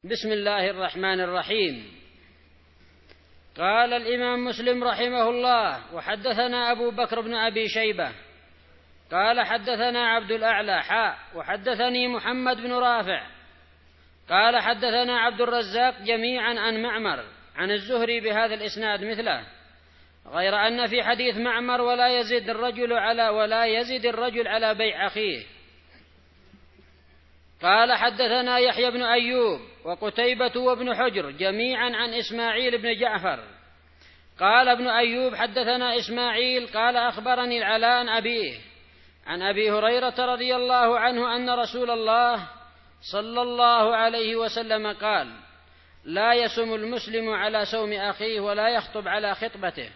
بسم الله الرحمن الرحيم. قال الإمام مسلم رحمه الله: وحدثنا أبو بكر بن أبي شيبة قال حدثنا عبد الأعلى وحدثني محمد بن رافع قال حدثنا عبد الرزاق جميعا عن معمر عن الزهري بهذا الإسناد مثله، غير أن في حديث معمر ولا يزد الرجل على بيع أخيه. قال حدثنا يحيى بن أيوب وقتيبة وابن حجر جميعا عن إسماعيل بن جعفر قال ابن أيوب حدثنا إسماعيل قال أخبرني العلاء عن أبيه عن أبي هريرة رضي الله عنه أن رسول الله صلى الله عليه وسلم قال: لا يسم المسلم على سوم أخيه ولا يخطب على خطبته.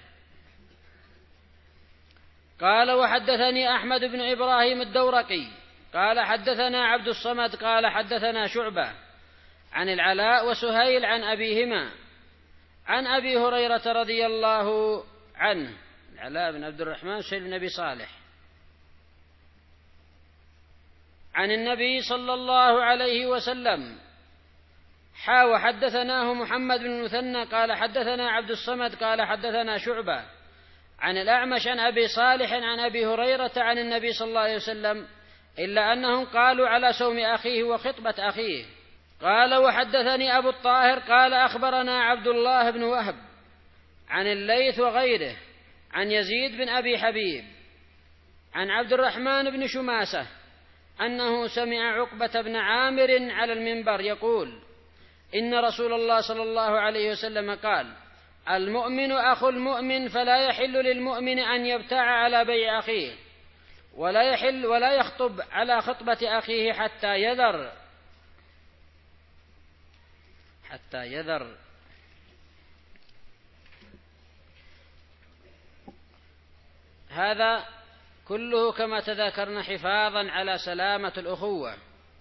قال وحدثني أحمد بن إبراهيم الدورقي قال حدثنا عبد الصمد قال حدثنا شعبة عن العلاء وسهيل عن أبيهما عن أبي هريرة رضي الله عنه، العلاء بن عبد الرحمن سهيل بن أبي صالح، عن النبي صلى الله عليه وسلم وحدثناه محمد بن المثنى قال حدثنا عبد الصمد قال حدثنا شعبة عن الأعمش عن أبي صالح عن أبي هريرة عن النبي صلى الله عليه وسلم، إلا أنهم قالوا على سوم أخيه وخطبة أخيه. قال وحدثني أبو الطاهر قال أخبرنا عبد الله بن وهب عن الليث وغيره عن يزيد بن أبي حبيب عن عبد الرحمن بن شماسة أنه سمع عقبة بن عامر على المنبر يقول: إن رسول الله صلى الله عليه وسلم قال: المؤمن أخو المؤمن، فلا يحل للمؤمن أن يبتاع على بيع أخيه ولا يخطب على خطبة أخيه حتى يذر. هذا كله كما تذكرنا حفاظا على سلامة الأخوة.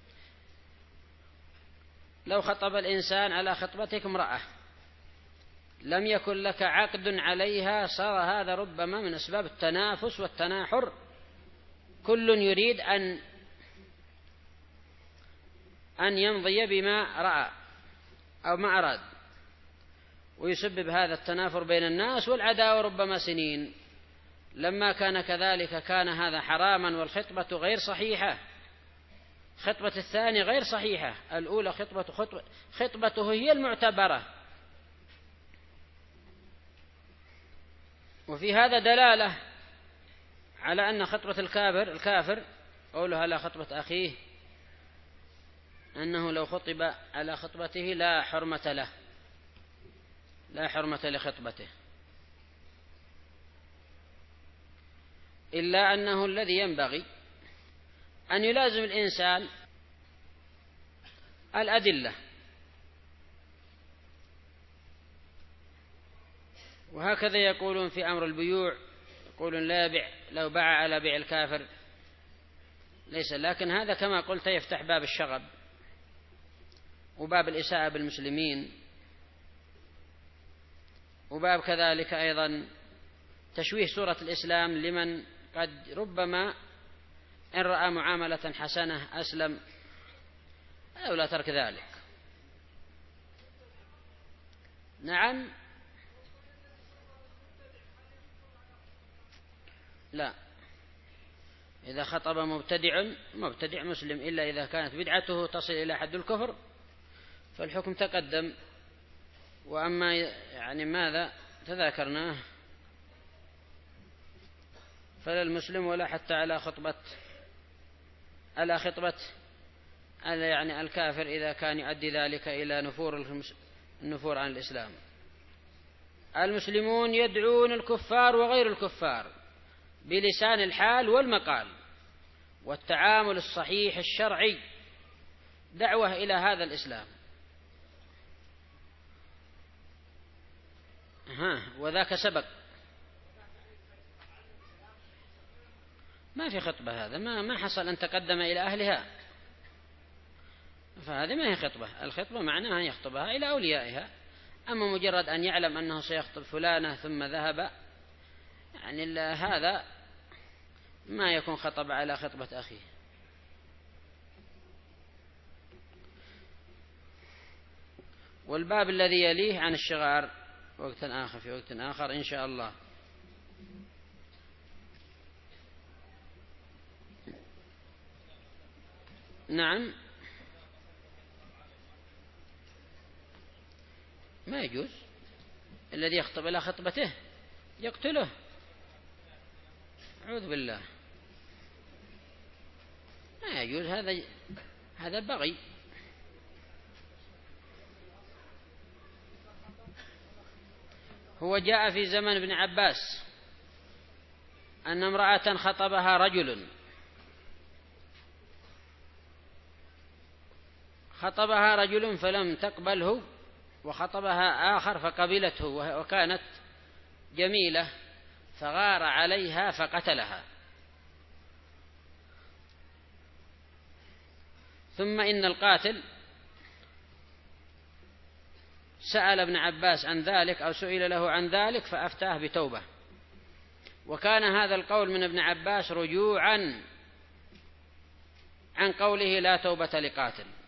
لو خطب الإنسان على خطبتك امرأة لم يكن لك عقد عليها، صار هذا ربما من أسباب التنافس والتناحر، كل يريد أن يمضي بما رأى أو ما أراد، ويسبب هذا التنافر بين الناس والعداوة ربما سنين. لما كان كذلك كان هذا حراما، والخطبة غير صحيحة، خطبة الثاني غير صحيحة، الأولى خطبته هي المعتبرة. وفي هذا دلالة على أن خطبة الكافر قوله على خطبة أخيه، أنه لو خطب على خطبته لا حرمة لخطبته، إلا أنه الذي ينبغي أن يلازم الإنسان الأدلة. وهكذا يقولون في أمر البيوع، يقولون لا يبيع لو باع على بيع الكافر ليس، لكن هذا كما قلت يفتح باب الشغب وباب الإساءة بالمسلمين، وباب كذلك أيضا تشويه صورة الإسلام لمن قد ربما إن رأى معاملة حسنة أسلم أو لا ترك ذلك. نعم، لا، إذا خطب مبتدع مسلم إلا إذا كانت بدعته تصل إلى حد الكفر فالحكم تقدم. وأما يعني ماذا تذاكرناه فلا المسلم ولا حتى على خطبة يعني الكافر إذا كان يؤدي ذلك إلى النفور عن الإسلام. المسلمون يدعون الكفار وغير الكفار بلسان الحال والمقال، والتعامل الصحيح الشرعي دعوة إلى هذا الإسلام. وذاك سبق ما في خطبة، هذا ما حصل أن تقدم إلى أهلها، فهذه ما هي خطبة. الخطبة معناها أن يخطبها إلى أوليائها، أما مجرد أن يعلم أنه سيخطب فلانة ثم ذهب، يعني هذا ما يكون خطب على خطبة أخيه. والباب الذي يليه عن الشغار وقت آخر في وقت آخر إن شاء الله. نعم، ما يجوز الذي يخطب إلى خطبته يقتله، أعوذ بالله، ما يجوز، هذا بغي. هو جاء في زمن ابن عباس أن امرأة خطبها رجل فلم تقبله، وخطبها آخر فقبلته، وكانت جميلة، فغار عليها فقتلها. ثم إن القاتل سأل ابن عباس عن ذلك أو سئل له عن ذلك فأفتاه بتوبة، وكان هذا القول من ابن عباس رجوعا عن قوله لا توبة لقاتل.